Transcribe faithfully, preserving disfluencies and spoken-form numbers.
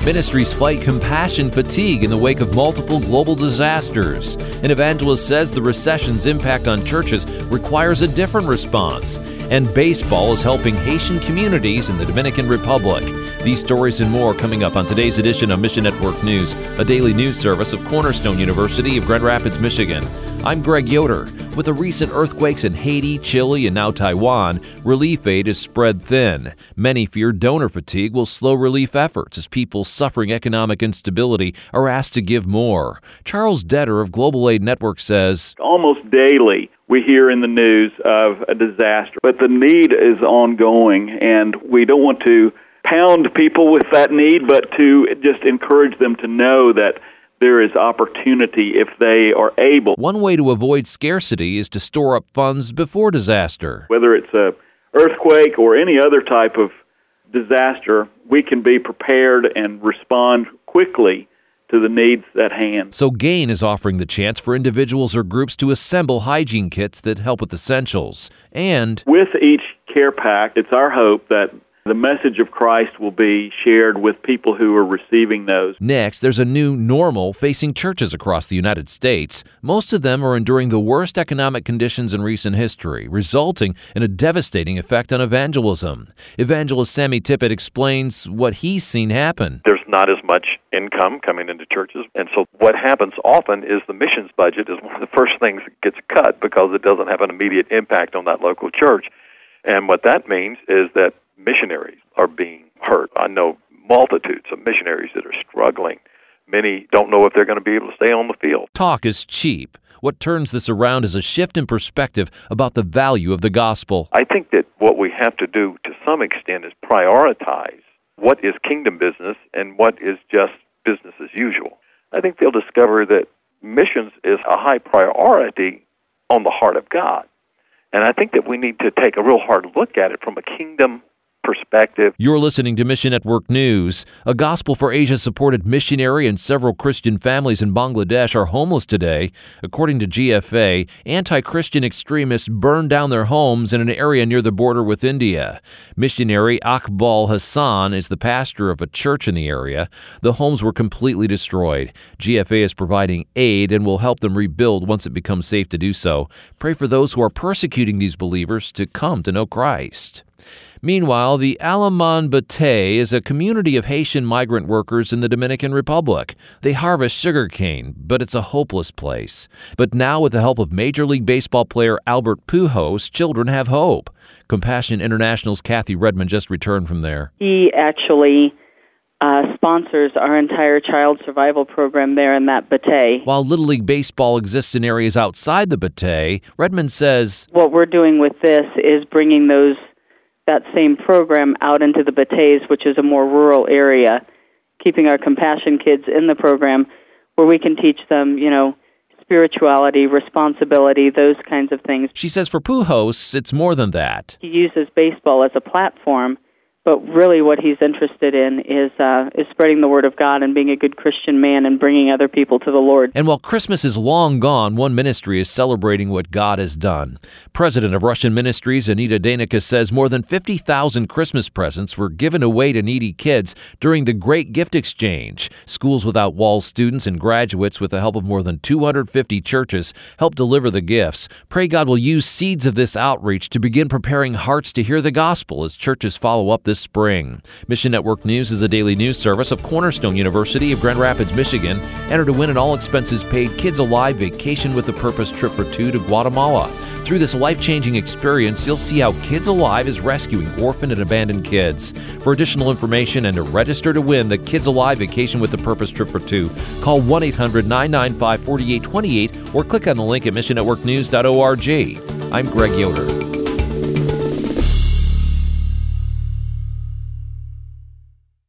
Ministries fight compassion fatigue in the wake of multiple global disasters. An evangelist says the recession's impact on churches requires a different response. And baseball is helping Haitian communities in the Dominican Republic. These stories and more coming up on today's edition of Mission Network News, a daily news service of Cornerstone University of Grand Rapids, Michigan. I'm Greg Yoder. With the recent earthquakes in Haiti, Chile, and now Taiwan, relief aid is spread thin. Many fear donor fatigue will slow relief efforts as people suffering economic instability are asked to give more. Charles Detter of Global Aid Network says, almost daily we hear in the news of a disaster, but the need is ongoing, and we don't want to pound people with that need, but to just encourage them to know that there is opportunity if they are able. One way to avoid scarcity is to store up funds before disaster. Whether it's a earthquake or any other type of disaster, we can be prepared and respond quickly to the needs at hand. So GAIN is offering the chance for individuals or groups to assemble hygiene kits that help with essentials. And with each care pack, it's our hope that the message of Christ will be shared with people who are receiving those. Next, there's a new normal facing churches across the United States. Most of them are enduring the worst economic conditions in recent history, resulting in a devastating effect on evangelism. Evangelist Sammy Tippett explains what he's seen happen. There's not as much income coming into churches, and so what happens often is the missions budget is one of the first things that gets cut because it doesn't have an immediate impact on that local church. And what that means is that missionaries are being hurt. I know multitudes of missionaries that are struggling. Many don't know if they're going to be able to stay on the field. Talk is cheap. What turns this around is a shift in perspective about the value of the gospel. I think that what we have to do to some extent is prioritize what is kingdom business and what is just business as usual. I think they'll discover that missions is a high priority on the heart of God. And I think that we need to take a real hard look at it from a kingdom perspective. You're listening to Mission Network News. A Gospel for Asia-supported missionary and several Christian families in Bangladesh are homeless today. According to G F A, anti-Christian extremists burned down their homes in an area near the border with India. Missionary Akbal Hassan is the pastor of a church in the area. The homes were completely destroyed. G F A is providing aid and will help them rebuild once it becomes safe to do so. Pray for those who are persecuting these believers to come to know Christ. Meanwhile, the Alaman Batey is a community of Haitian migrant workers in the Dominican Republic. They harvest sugarcane, but it's a hopeless place. But now, with the help of Major League Baseball player Albert Pujols, children have hope. Compassion International's Kathy Redmond just returned from there. He actually uh, sponsors our entire child survival program there in that Batey. While Little League Baseball exists in areas outside the Batey, Redmond says, what we're doing with this is bringing those that same program out into the Bateys, which is a more rural area, keeping our compassion kids in the program where we can teach them, you know, spirituality, responsibility, those kinds of things. She says for Pujols, it's more than that. He uses baseball as a platform, but really what he's interested in is uh, is spreading the word of God and being a good Christian man and bringing other people to the Lord. And while Christmas is long gone, one ministry is celebrating what God has done. President of Russian Ministries, Anita Danica, says more than fifty thousand Christmas presents were given away to needy kids during the Great Gift Exchange. Schools Without Walls students and graduates, with the help of more than two hundred fifty churches, helped deliver the gifts. Pray God will use seeds of this outreach to begin preparing hearts to hear the gospel as churches follow up this spring. Mission Network News is a daily news service of Cornerstone University of Grand Rapids, Michigan. Enter to win an all-expenses-paid Kids Alive Vacation with a Purpose trip for two to Guatemala. Through this life-changing experience, you'll see how Kids Alive is rescuing orphaned and abandoned kids. For additional information and to register to win the Kids Alive Vacation with a Purpose trip for two, call one eight hundred nine nine five four eight two eight or click on the link at mission network news dot org. I'm Greg Yoder.